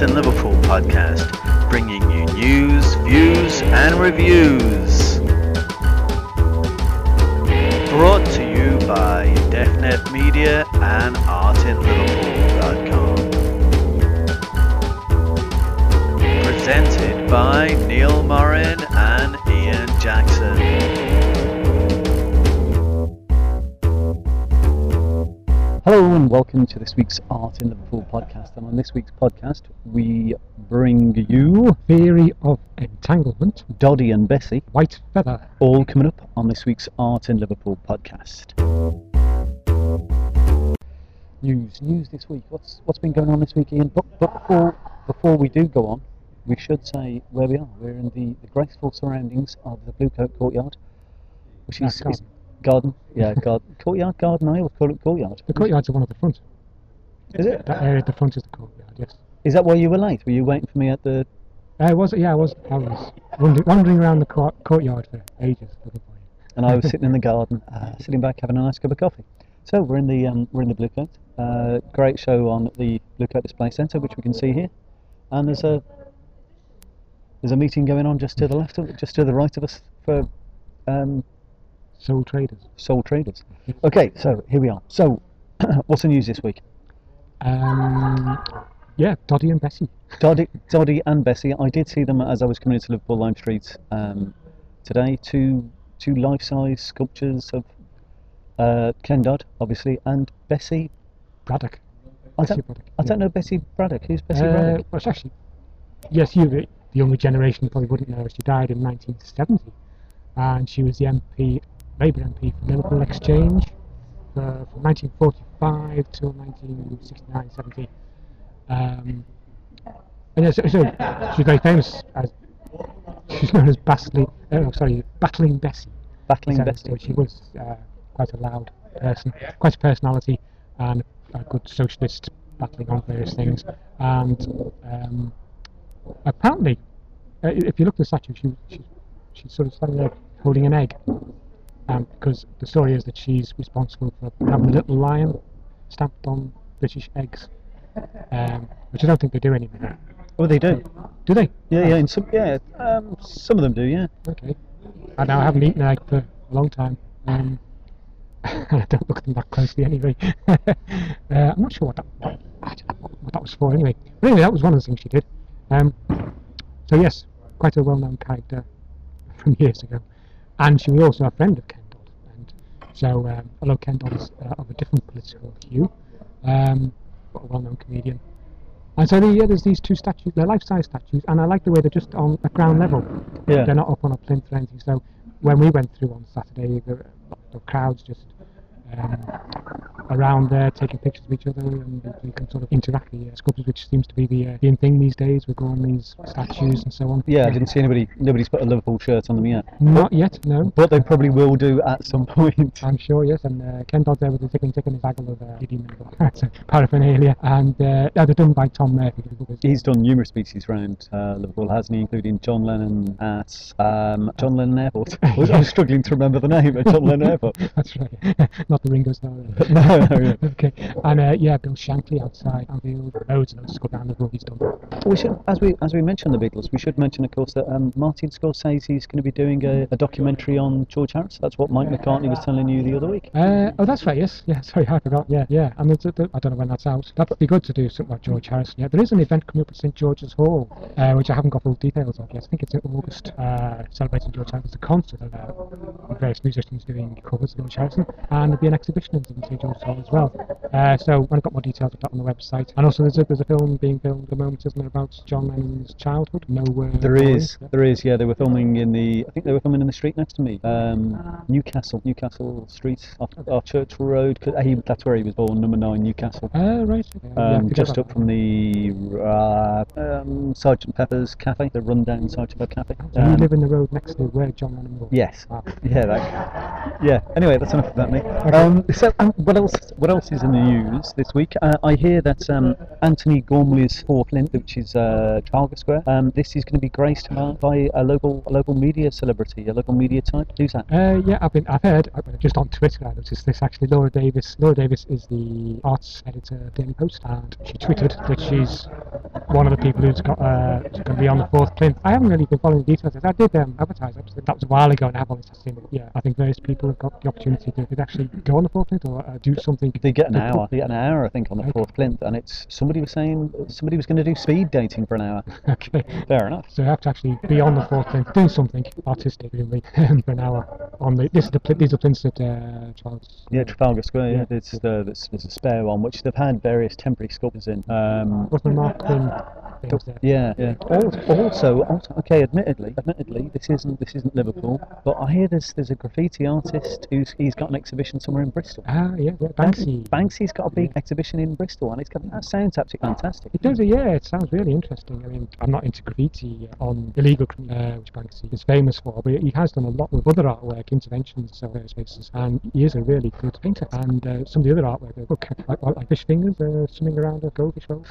in Liverpool podcast, bringing you news, views and reviews. Brought to you by DefNet Media and artinliverpool.com. Presented by Neil Morin and Ian Jackson. Hello and welcome to this week's Art in Liverpool podcast, and on this week's podcast we bring you Theory of Entanglement, Doddy and Bessie, White Feather, all coming up on this week's Art in Liverpool podcast. News this week. What's been going on this week, Ian? But before we do go on, we should say where we are. We're in the graceful surroundings of the Bluecoat Courtyard, which is garden. Yeah, courtyard, garden. I always call it courtyard. The courtyards are one at the front. Is it? That area at the front is the courtyard, yes. Is that why you were late? Were you waiting for me at the... I was wandering around the courtyard for ages looking for you. And I was sitting in the garden, sitting back having a nice cup of coffee. So we're in the Bluecoat. Great show on the Bluecoat Display Centre, which we can see here. And there's a meeting going on just to the left of, just to the right of us for Sole Traders. Okay, so here we are. So, what's the news this week? Yeah, Doddy and Bessie. Doddy and Bessie. I did see them as I was coming into Liverpool Lime Street today. Two life-size sculptures of Ken Dodd, obviously, and Bessie Braddock. I don't know Bessie Braddock. Who's Bessie Braddock? Well, it's actually, yes, you, the younger generation, probably wouldn't know. She died in 1970, and she was the MP. Labour MP for Liverpool Exchange from 1945 till 1969-70. And yeah, so she's very famous as she's known as Battling Bessie. Battling Bessie. She was quite a loud person, quite a personality, and a good socialist, battling on various things. And apparently, if you look at the statue, she's sort of standing there holding an egg. Because the story is that she's responsible for having a little lion stamped on British eggs, which I don't think they do anymore. Oh, they do. Do they? Yeah, some of them do. Yeah. Okay. I haven't eaten an egg for a long time. I don't look at them that closely anyway. I'm not sure what that was for anyway. But anyway, that was one of the things she did. So yes, quite a well-known character from years ago. And she was also a friend of Ken Dodd, and so although Ken Dodd is of a different political hue, but a well-known comedian. And so there's these two statues, they're life-size statues, and I like the way they're just on a ground level. Yeah. They're not up on a plinth or anything. So when we went through on Saturday, the crowds just around there taking pictures of each other, and you can sort of interact with the sculptures, which seems to be the in thing these days. We're going on these statues and so on. Yeah, I didn't see nobody's put a Liverpool shirt on them yet. Not yet, no. But they probably will do at some point. I'm sure, yes. And Ken Dodd there with a tickling tick in his bagel of paraphernalia. And they're done by Tom Murphy. He's done numerous speeches around Liverpool, hasn't he? Including John Lennon at John Lennon Airport. I was struggling to remember the name at John Lennon Airport. That's right. Not the Ringo Starr. No, yeah. Okay. And Bill Shankly outside Anfield. Loads and loads of good Liverpool he's done. We should, as we mentioned the Beatles, we should mention, of course, that Martin Scorsese is going to be doing a documentary on George Harrison. That's what Mike McCartney was telling you the other week. Oh, that's right. Yes. Yeah. Sorry, I forgot. Yeah. And I don't know when that's out. That'd be good to do something about George Harrison. Yeah. There is an event coming up at St George's Hall, which I haven't got full details of yet. I think it's in August, celebrating George Harrison. It's a concert of various musicians doing covers of George Harrison, and there'll be an exhibition in St George's Hall as well. So when I've got more details of that on the website. And also there's a film being filmed at the moment, isn't there, about John Lennon's childhood? There is. Yeah, they were filming in the street next to me, Newcastle Street, off Church Road. That's where he was born, number 9, Newcastle. Right. Just up from the Sergeant Pepper's Cafe, the rundown Sergeant Pepper Cafe. So you live in the road next to where John Lennon was? Yes. Wow. Yeah. Anyway, that's enough about me. Okay. What else? What else is in the news this week? I hear that Anthony Gormley's Four Flint, which is Trafalgar Square, this is going to be graced by a local media celebrity, a local media type. Who's that? Yeah, I've heard just on Twitter. I noticed this actually. Laura Davis. Laura Davis is the arts editor of Daily Post, and she tweeted that she's one of the people who's got going to be on the Fourth Plinth. I haven't really been following the details. I did advertise. That was a while ago, and I have always seen it. Yeah, I think various people have got the opportunity to actually go on the Fourth Plinth or do something. They get an hour. They get an hour, I think, on the Fourth Plinth, and it's somebody was saying somebody was going to do speed dating for an hour. Okay, fair enough. So you have to actually be on the Fourth Plinth doing something artistic, really, for an hour. On these are plinths at Charles. Yeah, Trafalgar Square. Yeah, there's a spare one which they've had various temporary sculptures in. Wasn't Mark Quinn? Yeah. Also, okay. Admittedly, this isn't Liverpool, but I hear there's a graffiti artist he's got an exhibition somewhere in Bristol. Yeah, Banksy. Banksy's got a big exhibition in Bristol, and that sounds absolutely fantastic. It does, yeah. It sounds really interesting. I mean, I'm not into graffiti on illegal, which Banksy is famous for, but he has done a lot with other artwork, interventions, so various places, and he is a really good painter. And some of the other artwork, like fish fingers swimming around a goldfish bowl,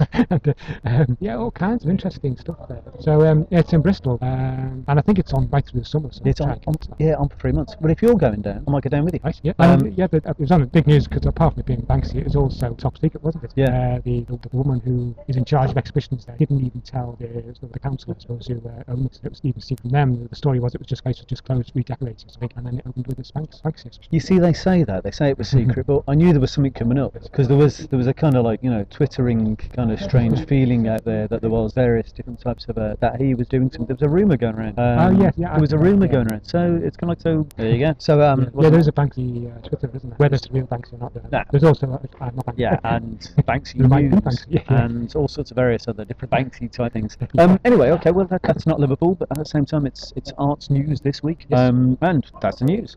and yeah, all kinds of interesting stuff there. So yeah, it's in Bristol, and I think it's on right through the summer. So it's on for 3 months. Well, if you're going down, I might go down with you. Right, yeah, it was on the big news because apart from it being Banksy, it was also top secret, wasn't it? Yeah. The woman who is in charge of exhibitions there didn't even tell the council, I suppose, who owned it. It was even seen from them. The story was it was just closed, redecorating something, and then it opened with this Banksy exhibition. You see, they say it was secret, but I knew there was something coming up because there was a kind of like twittering kind of strange feeling out there that there was various different types of that he was doing something. There was a rumour going around. Yeah. There was a rumour going around. So it's kind of like there you go. So there's a Banksy Twitter, isn't there? Whether it's a real Banksy or not. Nah. There's also not Banksy. Yeah, and Banksy News and all sorts of various other different Banksy type things. Anyway, okay, well that's not Liverpool, but at the same time it's arts news this week. Yes. And that's the news.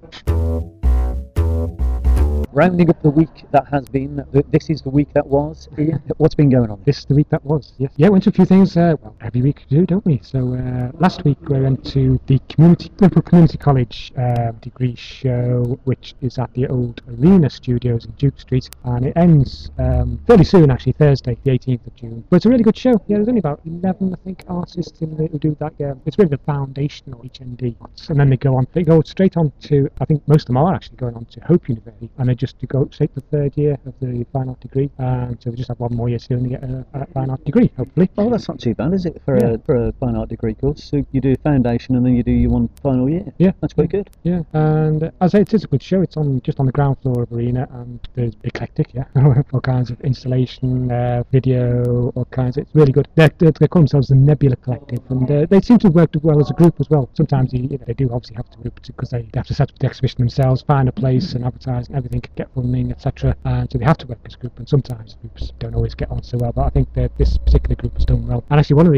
Rounding up the week that has been, this is the week that was. Ian, what's been going on? This is the week that was, yes. Yeah, went to a few things, well, every week we do, don't we? So last week we went to the Liverpool Community College degree show, which is at the old Arena Studios in Duke Street, and it ends fairly soon, actually, Thursday, the 18th of June. But it's a really good show. Yeah, there's only about 11, I think, artists in there who do that. Yeah, it's really the foundational HND, and then they go straight on to, I think most of them are actually going on to Hope University, and they just to go straight to the third year of the fine art degree, so they just have one more year to do and they get a fine art degree, hopefully. Oh, that's not too bad, is it, for a fine art degree course? So you do foundation and then you do your one final year. Yeah, that's quite good. Yeah, and as I say, it is a good show. It's just on the ground floor of Arena, and there's eclectic, all kinds of installation, video, all kinds. It's really good. They call themselves the Nebula Collective, and they seem to have worked well as a group as well. Sometimes they do obviously have to group because they have to set up the exhibition themselves, find a place and advertise and everything, get funding, etc. And so they have to work as a group, and sometimes groups don't always get on so well. But I think that this particular group has done well. And actually, one of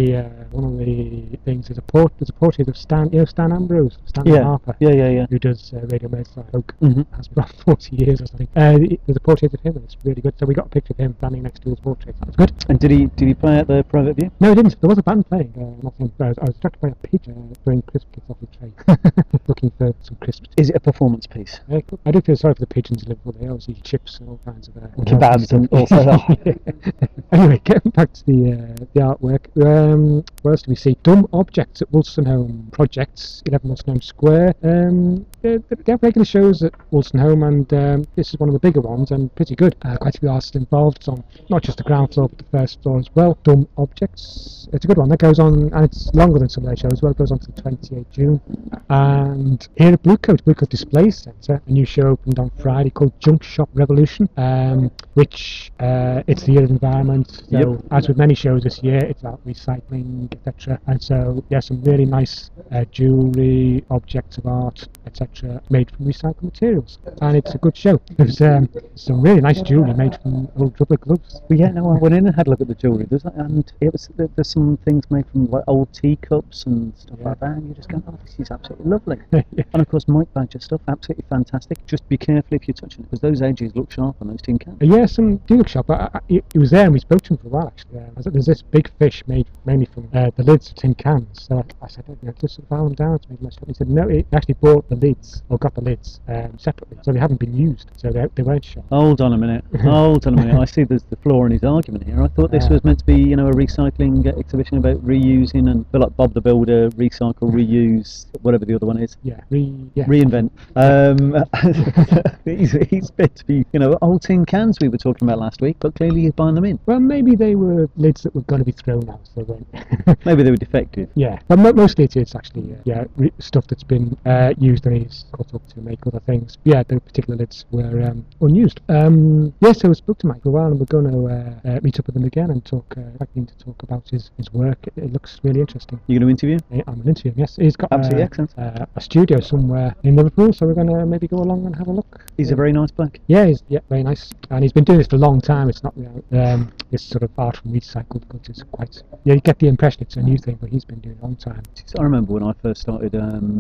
the things is there's a portrait of Stan Ambrose, Stanley Harper, who does Radio Merseyside Folk, has been around 40 years or something. There's a portrait of him, and it's really good. So we got a picture of him standing next to his portrait. That was good. And did he play at the private view? No, he didn't. There was a band playing. I was distracted by a pigeon throwing crisp kits off the tray, looking for some crisps. Is it a performance piece? I do feel sorry for the pigeons in Liverpool. They always eat chips and all kinds of kebabs and also that. Anyway, getting back to the artwork. What else do we see? Dumb Objects at Wolstenholme Projects, 11 Wolstenholme Square. They have regular shows at Wolstenholme, and this is one of the bigger ones and pretty good. Quite a few artists involved. It's on not just the ground floor but the first floor as well. Dumb Objects. It's a good one. That goes on, and it's longer than some of their shows as well. It goes on to the 28th June. And here at Blue Coat Display Centre, a new show opened on Friday called Junk Shop Revolution, which it's the year of the environment. So as with many shows this year, it's about recycling, etc. And so some really nice jewellery, objects of art, etc. made from recycled materials, and it's a good show. There's some really nice jewellery made from old rubber gloves. Well, I went in and had a look at the jewellery. And there's some things made from like old teacups and stuff like that, and you just go, oh, this is absolutely lovely. And of course, Mike Badger stuff, absolutely fantastic. Just be careful if you're touching it, because those edges look sharp on those tin cans. Yeah, some do look sharp. He was there and we spoke to him for a while actually. There's this big fish made mainly from the lids of tin cans. So I said, just file them down to make my stuff. He said, no, he actually bought the lid lids, or got the lids separately, so they haven't been used, so they weren't shot. Hold on a minute. Hold on a minute. I see there's the flaw in his argument here. I thought this was meant to be, you know, a recycling exhibition about reusing and feel like Bob the Builder, recycle, reuse, whatever the other one is. Yeah, Reinvent. He's meant to be, you know, old tin cans we were talking about last week, but clearly he's buying them in. Well, maybe they were lids that were going to be thrown out, so they weren't. Maybe they were defective. Yeah, but mostly it's actually stuff that's been used and he's cut up to make other things. Yeah, the particular lids were unused. So I spoke to Mike for a while, and we're going to meet up with him again and talk. I'd like to talk about his work. It looks really interesting. You're going to interview? I'm going to interview him. Yes, he's got absolutely excellent. A studio somewhere in Liverpool, so we're going to maybe go along and have a look. He's a very nice bloke. Yeah, he's very nice, and he's been doing this for a long time. It's not this sort of art from recycled goods. It's quite. Yeah, you get the impression it's a new thing, but he's been doing it a long time. I remember when I first started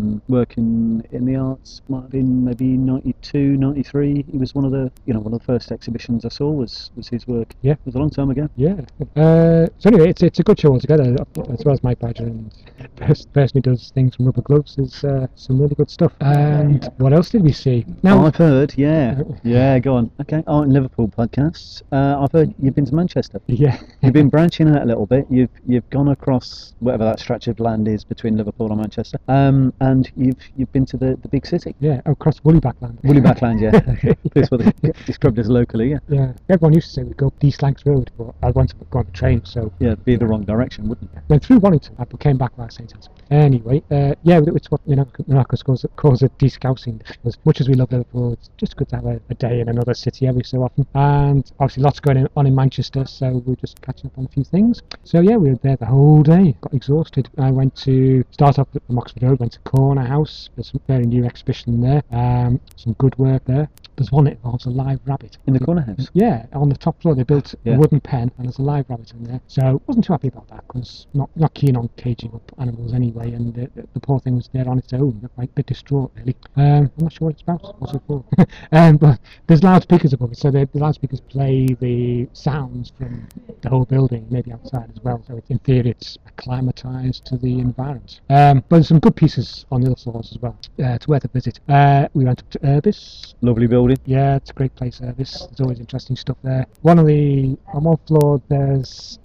working in the arts, might have been maybe 92, 93. He was one of the first exhibitions I saw was his work. Yeah, it was a long time ago. Yeah. So anyway, it's a good show altogether. As well as Mike Badger, and the person who does things from Rubber Gloves is some really good stuff. And what else did we see? Now I've heard, yeah, go on. Okay, Art in Liverpool podcasts. I've heard you've been to Manchester. Yeah, you've been branching out a little bit. You've gone across whatever that stretch of land is between Liverpool and Manchester. And you've been to the big city. Yeah, across Woollybackland. Woollybackland, yeah. That's what they described as locally, yeah. Yeah, everyone used to say we'd go up East Lancs Road, but I wanted to go on the train, so... Yeah, it'd be the wrong direction, wouldn't it? Went through Wellington, but came back via St. Anne's. Anyway, it's what Marcus calls a de-scousing. As much as we love Liverpool, it's just good to have a day in another city every so often. And obviously lots going on in Manchester, so we're just catching up on a few things. So yeah, we were there the whole day, got exhausted. I went to start off at the Oxford Road, went to Corner House. There's some very new exhibition there, some good work there. There's one that involves a live rabbit. In the Corner House? Yeah, on the top floor they built a wooden pen and there's a live rabbit in there. So wasn't too happy about that because not keen on caging up animals anyway, and the poor thing was there on its own, like a bit distraught really. I'm not sure what it's about, what's it for? But there's loudspeakers above it, so the loudspeakers play the sounds from the whole building, maybe outside as well. So in theory it's acclimatised to the environment. But there's some good pieces on the other floors as well. It's worth a visit. We went up to Urbis. Lovely building. Yeah, it's a great place, Urbis. There's always interesting stuff there. On one floor there's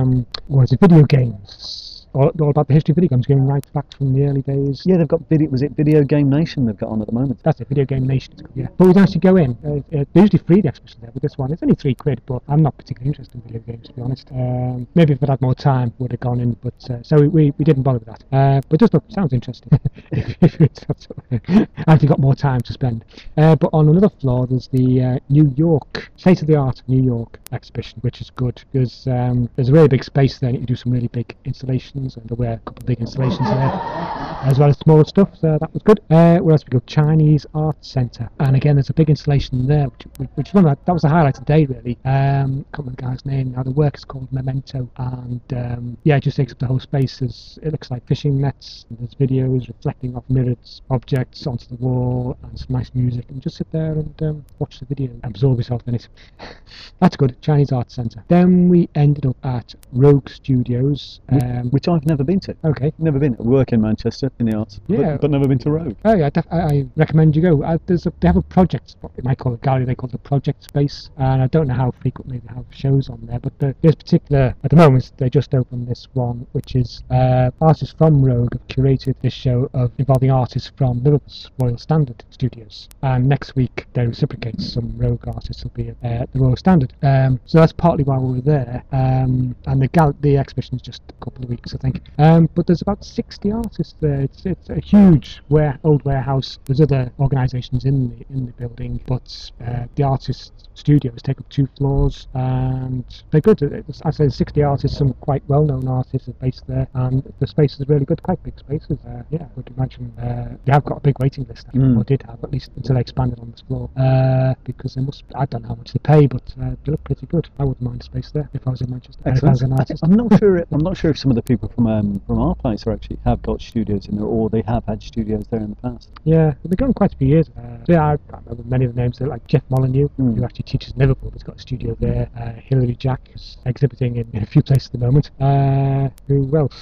video games. All about the history of video games, going right back from the early days. Yeah, they've got Video Game Nation they've got on at the moment. That's it, Video Game Nation. Yeah, but we don't actually go in. They're usually free, the exhibition there, but this one it's only £3, but I'm not particularly interested in video games, to be honest. Maybe if I'd had more time, would have gone in, but so we didn't bother with that. But just sounds interesting. if you got more time to spend. But on another floor, there's the New York State of the Art New York exhibition, which is good because there's a really big space there, and you can do some really big installations. And there were a couple of big installations there, as well as smaller stuff, so that was good. Where else we go? Chinese Art Centre, and again there's a big installation there, which that was the highlight of the day really. Can't remember the guy's name now. The work is called Memento, and it just takes up the whole space. It looks like fishing nets, and there's videos reflecting off mirrored objects onto the wall, and some nice music, and just sit there and watch the video, absorb yourself in it. That's good. Chinese Art Centre. Then we ended up at Rogue Studios, which I've never been to. Okay. Never been. I work in Manchester in the arts, but never been to Rogue. Oh yeah, I recommend you go. They have a project spot. They might call it gallery. They call it the project space, and I don't know how frequently they have shows on there. But this particular, at the moment, they just opened this one, which is artists from Rogue have curated this show involving artists from Liverpool's Royal Standard Studios. And next week they reciprocate. Some Rogue artists will be at the Royal Standard. So that's partly why we were there. And the exhibition is just a couple of weeks, I think. But there's about 60 artists there. It's a huge old warehouse. There's other organisations in the building, but the artist studios take up 2 floors, and they're good. I say 60 artists, some quite well-known artists are based there, and the space is really good, quite big spaces. I would imagine they have got a big waiting list, or did have, at least until they expanded on this floor, because I don't know how much they pay, but they look pretty good. I wouldn't mind a space there if I was in Manchester. If I was an artist. I'm not sure if some of the people from our place have got studios in there, or they have had studios there in the past. Yeah, they've been going quite a few years. I remember many of the names. Like Jeff Molyneux, who actually teaches in Liverpool. He's got a studio there. Hilary Jack is exhibiting in a few places at the moment. Who else?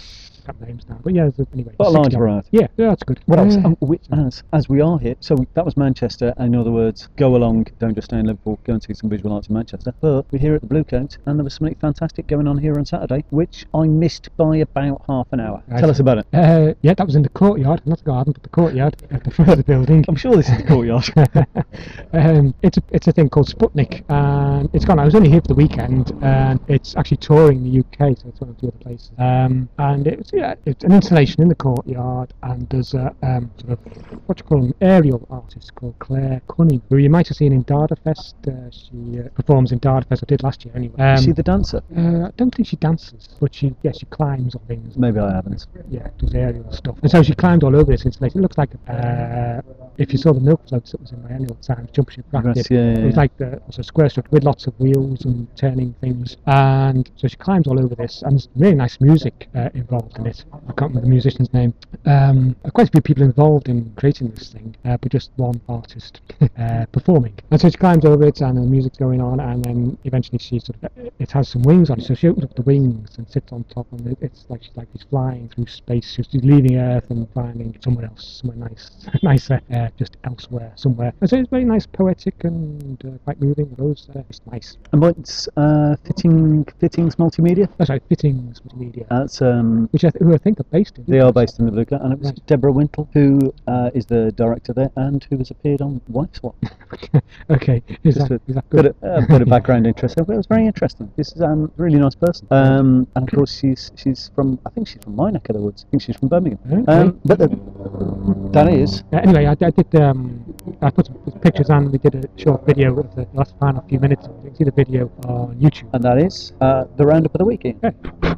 exact names now. But yeah, anyway. But a large 60 odd. variety. Yeah, that's good. What else? As we are here, so that was Manchester. In other words, go along, don't just stay in Liverpool, go and see some visual arts in Manchester. But we're here at the Blue Coat, and there was something fantastic going on here on Saturday, which I missed by about half an hour. Right. Tell us about it. Yeah, that was in the courtyard, not the garden, but the courtyard at the front of the building. I'm sure this is the courtyard. It's a thing called Sputnik, and it's gone. I was only here for the weekend, and it's actually touring the UK, so it's one of the other places. And it's an installation in the courtyard, and there's a sort of what you call an aerial artist called Claire Cunning, who you might have seen in Dada Fest. She performs in Dada Fest, or did last year anyway. Is she the dancer? I don't think she dances, but she climbs on things. Maybe I haven't. Yeah, does aerial stuff. And so she climbed all over this installation. It looks like if you saw the milk floats that was in my annual Times jump ship rack, Yes, it was like it was a square structure with lots of wheels and turning things. And so she climbs all over this, and there's really nice music involved in it. I can't remember the musician's name. Quite a few people involved in creating this thing, but just one artist performing. And so she climbs over it, and the music's going on, and then eventually it has some wings on it. So she opens up the wings and sits on top, and it's like she's flying through space. She's leaving Earth and finding somewhere else, somewhere nicer, just elsewhere, somewhere. And so it's very nice, poetic, and quite moving. It's nice. And what's Fittings Multimedia? That's right, Fittings Multimedia. That's who I think are based in. They are based in the Blue Coat, and it was Right. Deborah Wintle, who is the director there, and who has appeared on Wife Swap. Okay, is Just that good? a bit of background interest. So it was very interesting. This is a really nice person, and of course she's from. I think she's from my neck of the woods. I think she's from Birmingham. Okay. But that is. Anyway, I did. I put some pictures on. We did a short video of the last final few minutes. You can see the video on YouTube. And that is the roundup of the week. Ian. Yeah.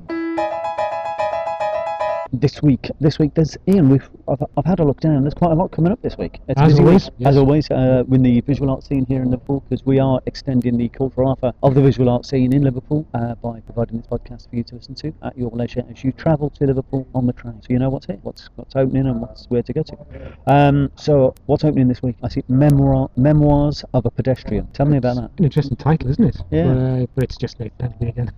This week, there's Ian. I've had a look down. There's quite a lot coming up this week. It's a As busy always, week, yes. as always, with the visual art scene here in Liverpool, because we are extending the cultural offer of the visual art scene in Liverpool by providing this podcast for you to listen to at your leisure as you travel to Liverpool on the train. So you know what's here, what's opening, and where to go to. So what's opening this week? I see Memoirs of a Pedestrian. Tell me about that. An interesting title, isn't it? Yeah. But it's just Nathan Penderby again.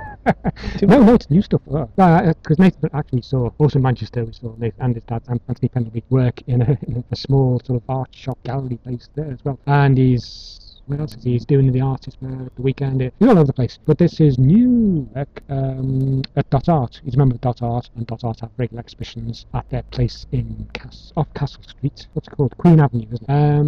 No, it's new stuff. Because Nathan actually saw, also in Manchester, we saw Nathan and his dad, Anthony Penderby, work in a small sort of art shop gallery place there as well. And what else is he? He's doing the artist the weekend. He's all over the place. But this is new work at Dot Art. He's a member of Dot Art, and Dot Art have regular exhibitions at their place in off Castle Street. What's it called? Queen Avenue, isn't it?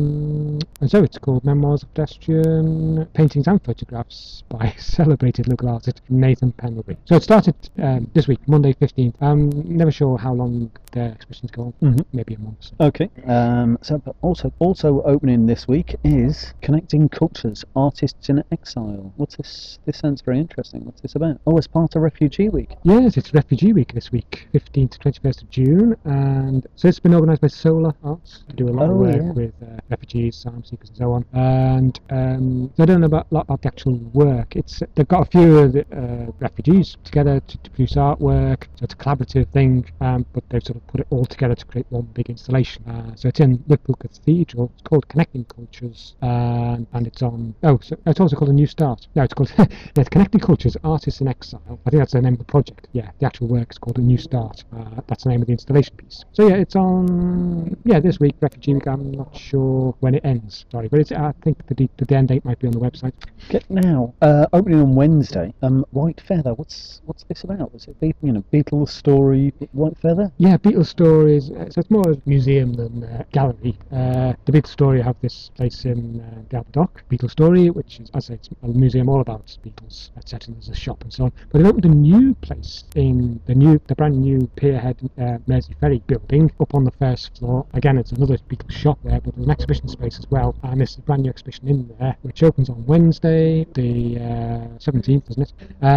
And so it's called Memoirs of Pedestrian, Paintings and Photographs by celebrated local artist Nathan Penderby. So it started this week, Monday 15th. I'm never sure how long their exhibitions go on. Maybe a month. Okay. But also opening this week is Connecting Cultures, Artists in Exile. What's this? This sounds very interesting. What's this about? Oh, it's part of Refugee Week. Yes, it's Refugee Week this week, 15th to 21st of June, and so it's been organised by Solar Arts to do a lot of work with refugees, asylum seekers, and so on. And I don't know about a lot of the actual work. They've got a few of the refugees together to produce artwork, so it's a collaborative thing, but they've sort of put it all together to create one big installation. So it's in Liverpool Cathedral. It's called Connecting Cultures, and it's on. So it's also called A New Start. No, it's called it's Connecting Cultures, Artists in Exile. I think that's the name of the project. Yeah, the actual work is called A New Start. That's the name of the installation piece. So yeah, it's on this week, Refugee Week. I'm not sure when it ends. Sorry, but I think the end date might be on the website. Now, opening on Wednesday. White Feather. What's this about? Was it Beatles story? White Feather? Yeah, Beatles stories. So it's more a museum than gallery. The Beatles story have this place in the Albert Dock, Beatles Story, which is, as I say, it's a museum all about Beatles, etc. There's a shop and so on. But they've opened a new place in the brand new Pierhead Mersey Ferry building up on the first floor. Again, it's another Beatles shop there, but there's an exhibition space as well. And this is a brand new exhibition in there, which opens on Wednesday, the 17th, isn't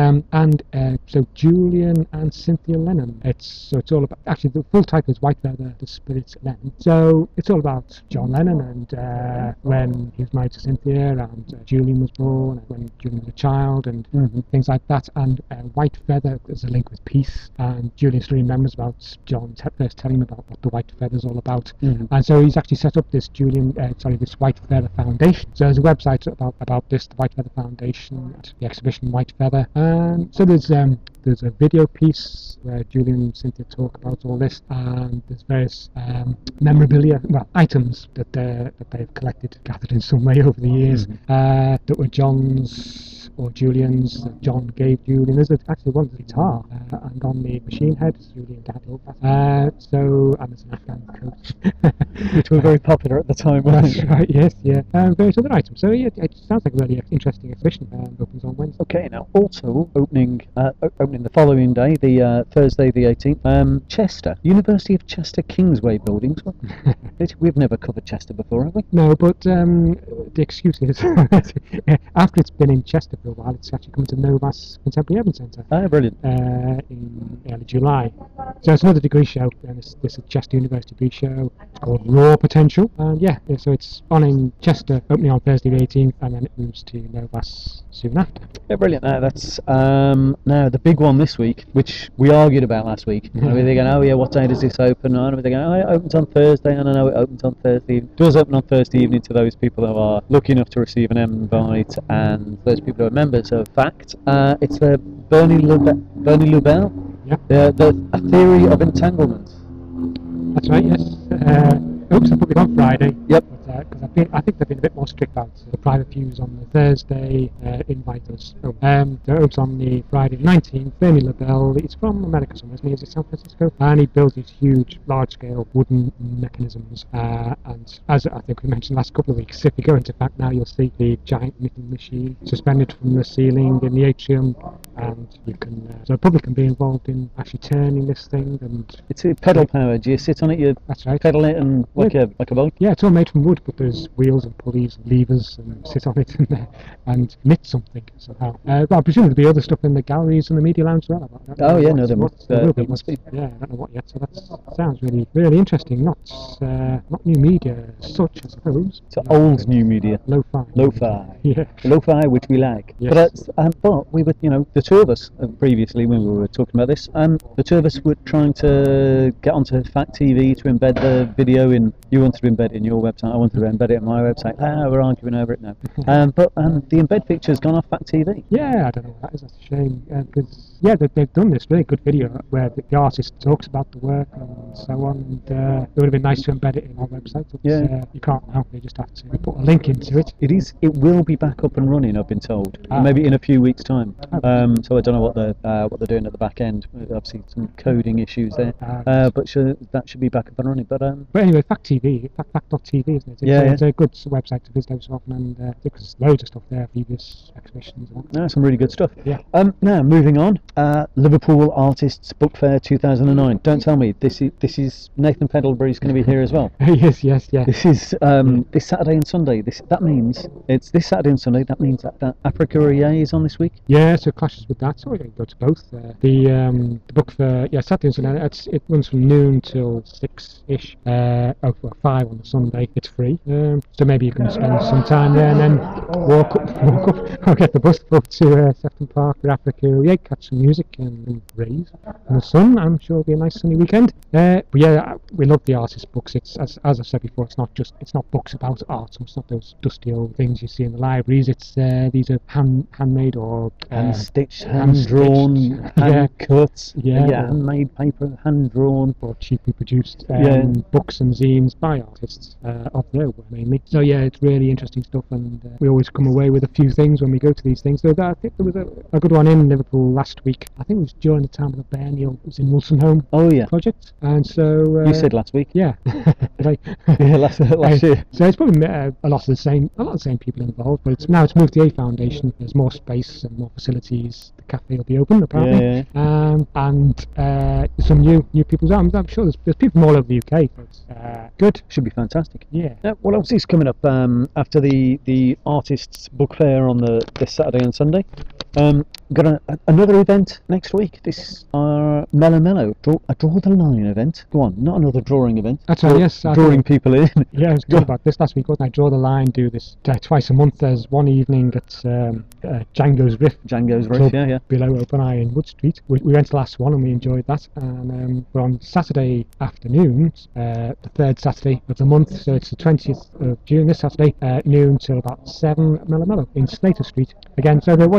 it? So Julian and Cynthia Lennon. It's all about. Actually, the full title is White Feather: The Spirits of Lennon. So it's all about John Lennon and when he was married to Cynthia, and Julian was born, and when Julian was a child, and things like that. And White Feather is a link with peace, and Julian still remembers about John first telling him about what the White Feather is all about. And so he's actually set up this this White Feather Foundation. So there's a website about this, the White Feather Foundation, the exhibition White Feather. So there's there's a video piece where Julian and Cynthia talk about all this, and there's various memorabilia, well, items that they've collected, gathered in some way over the years, that were John's or Julian's, that John gave Julian. There's actually one guitar, and on the machine head, Julian Dad loved that. And there's an Afghan coat, Which were very popular at the time, weren't that's right, yes, yeah. Various other items. So yeah, it sounds like a really interesting exhibition. Opens on Wednesday. Okay, now also opening the following day, the Thursday the 18th, Chester, University of Chester Kingsway buildings. We've never covered Chester before, have we? No, but the excuse is, after it's been in Chester for a while, it's actually coming to Novas Contemporary Urban Centre Brilliant. in early July. So it's another degree show, and this is Chester University degree show. It's called Raw Potential, and yeah, so it's on in Chester, opening on Thursday the 18th, and then it moves to Novas soon after. Yeah, brilliant. That's now the big one this week, which we argued about last week. Are we thinking, oh yeah, what day does this open? And we're thinking, oh, it opens on Thursday, and I know it opens on Thursday. It does open on Thursday evening to those people who are lucky enough to receive an invite, and those people who are members of FACT. It's the Bernie Lubell, Yeah. A Theory of Entanglement. That's right, yes. Oops, I put it on Friday. Yep. Because I think they've been a bit more strict about the private views on the Thursday, invite us. The Oops on the Friday the 19th, Bernie LaBelle, he's from America somewhere, isn't he? Is it San Francisco? And he builds these huge, large-scale wooden mechanisms. And as I think we mentioned last couple of weeks, if you go into FACT now, you'll see the giant knitting machine suspended from the ceiling in the atrium, and you can, so the public can be involved in actually turning this thing. And It's a pedal powered. You sit on it, you that's right. pedal it, and like a boat. Yeah, it's all made from wood, but there's wheels and pulleys and levers, and sit on it and knit something somehow. But I presume there'll be other stuff in the galleries and the media lounge as well. I don't know Oh yeah, what- no, there what- must, there will be, there must be. Yeah, I don't know what yet. So that sounds really, really interesting. Not new media as such, I suppose. It's old new media. Lo-fi. Lo-fi. Yeah. Lo-fi, which we like. Yes. But but we were, the two of us previously when we were talking about this, the two of us were trying to get onto FACT TV to embed the video in. You wanted to embed it in your website. I wanted to embed it in my website. We're arguing over it now. But the embed feature's gone off FACT TV. Yeah, I don't know what that is. That's a shame. Because they've done this really good video where the artist talks about the work and so on. And it would have been nice to embed it in our website. But, Yeah. you can't now. You just have to put a link into it. It will be back up and running, I've been told. Maybe in a few weeks' time. So I don't know what they're doing at the back end. Obviously some coding issues there. But that should be back up and running. But anyway, FACT TV, fact.tv, isn't it? It's a good website to visit every so often, and there's loads of stuff there, previous exhibitions. And no, some really good stuff. Yeah. Now moving on, Liverpool Artists Book Fair 2009. Don't tell me this is Nathan Pendlebury's going to be here as well. yes. This is this Saturday and Sunday. That means it's this Saturday and Sunday. That means that Africa EA is on this week. Yeah, so it clashes with that. So we can go to both. The book for Saturday and Sunday. It runs from noon till 6ish. 5 on the Sunday. It's free. So maybe you can spend some time there and then walk up or get the bus up to Sefton Park for Africa. Yeah, catch some music and raise in the sun. I'm sure it'll be a nice sunny weekend. But yeah, we love the artist books. It's as I've said before, it's not books about art. So it's not those dusty old things you see in the libraries. It's these are handmade or hand stitched, hand drawn, hand cut. Handmade paper, hand drawn, or cheaply produced books and zines by artists of their work mainly. So yeah, it's really interesting stuff, and we always come away with a few things when we go to these things. So I think there was a good one in Liverpool last week. I think it was during the time of the Biennial. It was in Wolstenholme. Oh yeah. Project. And so you said last week. Yeah. last year. So it's probably a lot of the same people involved, but it's moved to the A Foundation. There's more space and more facilities. The cafe will be open apparently. Yeah. And some new people. I'm sure there's people from all over the UK. So it's good. Should be fantastic. Yeah. What else is coming up after the Artists Book Fair on this Saturday and Sunday? Got another event next week. This Mellow a Draw the Line event. Go on, not another drawing event. That's right, yes. Drawing people in. Yeah, I was talking about this last week, wasn't I? Draw the Line, do this twice a month. There's one evening at Django's Riff. Below Open Eye in Wood Street. We went to the last one and we enjoyed that. And we're on Saturday afternoon, the third Saturday of the month, so it's the 20th of June, this Saturday, noon till about 7 at Mellow in Slater Street. Again, so all they do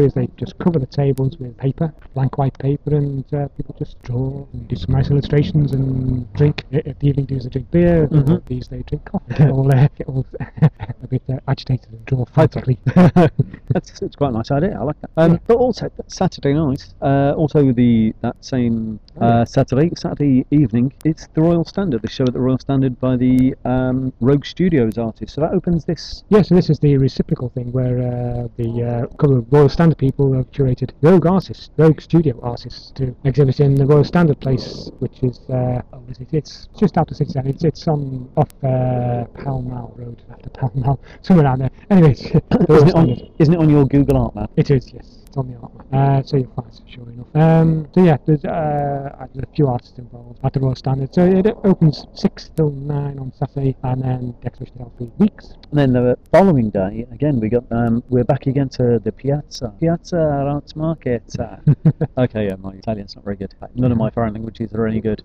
do is they just cover the tables with paper, blank white paper, and people just draw and do some nice illustrations and drink. At the evening do's they drink beer, these they drink coffee. Get all a bit agitated and draw frantically. It's quite a nice idea. I like that. But also Saturday night, also that same Saturday evening, it's the Royal Standard. The show at the Royal Standard by the Rogue Studios artists. So that opens this. Yeah, so this is the reciprocal thing where the couple of Royal Standard people have curated Rogue Studio artists to exhibit in the Royal Standard place, which is it's just out of city centre. It's on off Pall Mall Road, after Pall Mall, somewhere around there. Anyway, isn't it on your Google Art map? It is, yes. It's on the art map. So you'll find it, sure enough. So yeah, there's a few artists involved at the Royal Standard. So it opens 6 till 9 on Saturday, and then the exhibition is 3 weeks. And then the following day, again, we're back again to the Piazza Arts Market. Okay, yeah, my Italian's not very good. None of my foreign languages are any good.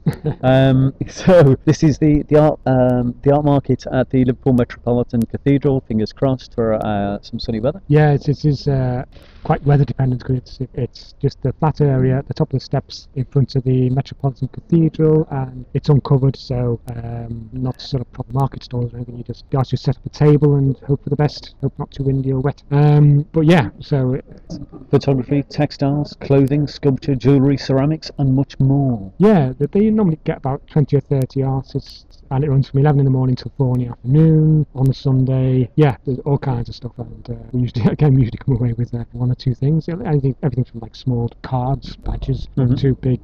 So this is the art market at the Liverpool Metropolitan Cathedral. Fingers crossed for some sunny weather. Yeah, it is quite weather dependent because it's just a flat area at the top of the steps in front of the Metropolitan Cathedral, and it's uncovered, so not sort of proper market stalls or anything. You just set up a table and hope for the best, hope not too windy or wet. But yeah, so photography, textiles, clothing, sculpture, jewellery, ceramics, and much more. Yeah, they normally get about 20 or 30 artists, and it runs from 11 in the morning till 4 in the afternoon on the Sunday. Yeah, there's all kinds of stuff, and we usually come away with 1 or 2 things. Everything from like small cards, badges, to big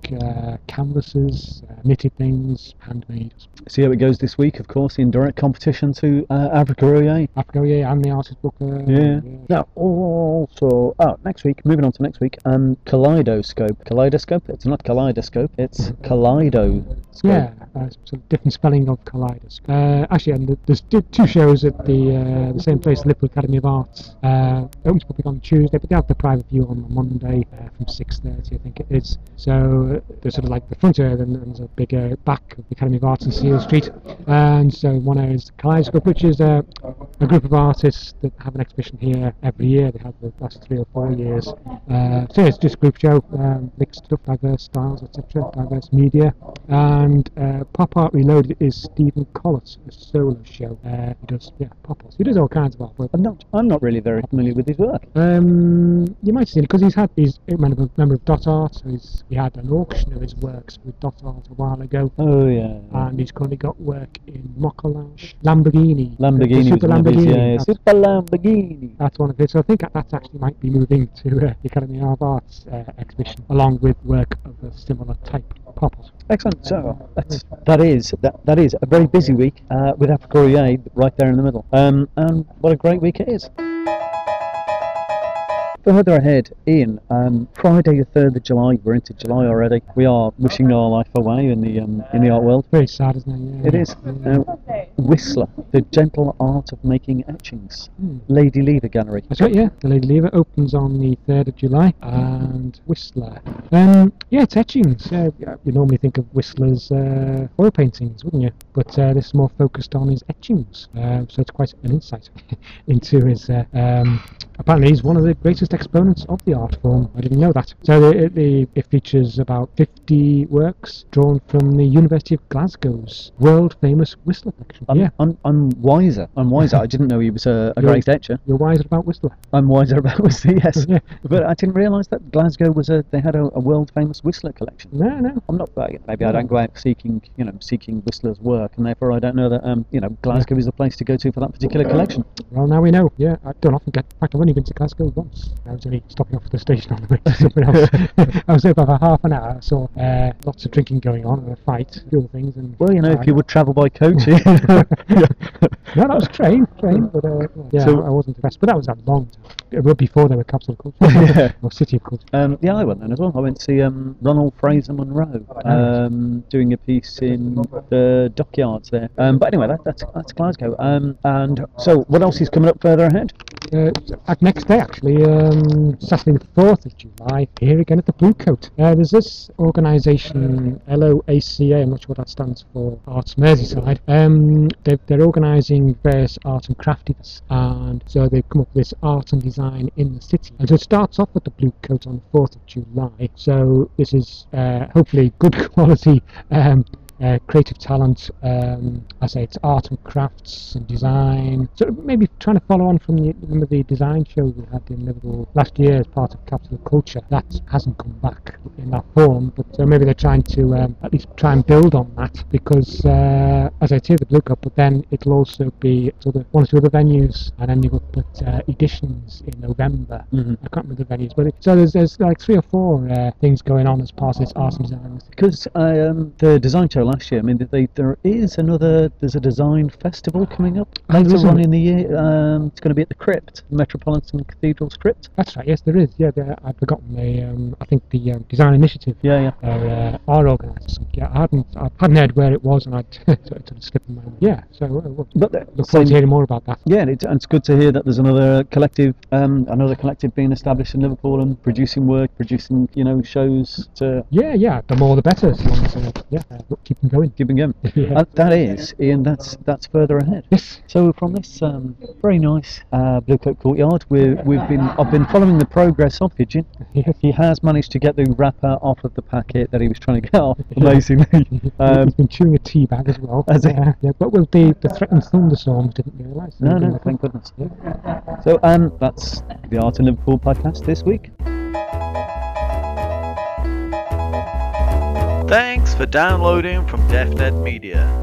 canvases, knitted things, handmade. See how it goes this week, of course, in direct competition to Africa Oye. Africa Oye and the Artist Booker. Yeah. Now, also, next week, moving on to next week, Kaleidoscope. Kaleidoscope? It's not Kaleidoscope, it's Kaleidoscope. Yeah, sort of different spelling of kaleidoscope. Actually, and there's 2 shows at the same place, Liverpool Academy of Arts. Opens public on Tuesday, but they have the private view on Monday from 6:30, I think it is. So there's sort of like the front area, and there's a bigger back of the Academy of Arts in Seal Street. And so one area is Kaleidoscope, which is a group of artists that have an exhibition here every year. They have the last 3 or 4 years. So it's just a group show, mixed stuff, diverse styles, etc., diverse media. And Pop Art Reloaded is Stephen Collett, a solo show. He does pop art. He does all kinds of artwork. I'm not really very familiar with his work. You might have seen it because he's a member of Dot Art. So he had an auction of his works with Dot Art a while ago. Oh yeah. And he's currently got work in Mocolage, Lamborghini. Super Lamborghini. Super Lamborghini. That's one of his. So I think that actually might be moving to the Academy of Arts exhibition, along with work of a similar type. Pop art. Excellent. So that is a very busy week with Africa Oye right there in the middle. And what a great week it is. Further ahead, Ian, Friday the 3rd of July, we're into July already. We are wishing our life away in the art world. Very sad, isn't it? Yeah. It is. Whistler, the gentle art of making etchings. Lady Lever Gallery. That's right, yeah. The Lady Lever opens on the 3rd of July, and Whistler. It's etchings. You normally think of Whistler's oil paintings, wouldn't you? But this is more focused on his etchings. So it's quite an insight into his... apparently he's one of the greatest exponents of the art form. I didn't know that. So it features about 50 works drawn from the University of Glasgow's world famous Whistler collection. I'm wiser. I didn't know he was a great etcher. You're wiser about Whistler. I'm wiser about Whistler, yes. Yeah. But I didn't realise that Glasgow they had a world famous Whistler collection. No. I'm not. Maybe I don't go out seeking Whistler's work, and therefore I don't know that Glasgow is the place to go to for that particular collection. Well, now we know. Yeah, I don't often get. In fact, I've only been to Glasgow once. I was only stopping off at the station on the way to somewhere else. I was there for about half an hour. I saw lots of drinking going on and a fight, a few other things. And if you would travel by coach. No, that was train. But I wasn't impressed. But that was a long time. It was before they were Capital of Culture. Or City of Culture. I went then as well. I went to see Ronald Fraser Monroe doing a piece in the dockyards there. But anyway, that's Glasgow. And so what else is coming up further ahead? Next day, actually, Saturday the 4th of July, here again at the Blue Coat. There's this organisation, LOACA, I'm not sure what that stands for, Arts Merseyside. They're organising various art and crafty events, and so they've come up with this art and design in the city. And so it starts off with the Blue Coat on the 4th of July. So this is hopefully good quality creative talent. I say it's art and crafts and design. So maybe trying to follow on from the design show we had in Liverpool last year as part of Capital Culture. That hasn't come back in that form, but so maybe they're trying to at least try and build on that, because as I say, the Blue Cup, but then it'll also be one or two other venues, and then they've got editions in November. Mm-hmm. I can't remember the venues, but so there's like 3 or 4 things going on as part of this art and design. Because the design show last year, I mean, there's a design festival coming up later on in the year. It's going to be at the Crypt, Metropolitan Cathedral's Crypt. That's right. Yes, there is. Yeah, I'd forgotten the. I think the Design Initiative. Yeah. Are organising. Yeah, I hadn't heard where it was, and I'd sort of slipped my mind. Yeah. So look forward to hearing more about that. Yeah, and it's good to hear that there's another collective being established in Liverpool and producing shows to. Yeah. The more the better. As long as keep them going. Keep them going. Yeah. That is, Ian. That's further ahead. Yes. So from this very nice Blue Coat Courtyard, I've been following the progress of Pigeon. Yes. He has managed to get the wrapper off of the packet that he was trying to get off. Amazingly. He's been chewing a tea bag as well. Has he? Yeah, but with the threatened thunderstorms, didn't realise. No, thank goodness. Yeah. So that's the Art in Liverpool podcast this week. Thanks for downloading from DefNet Media.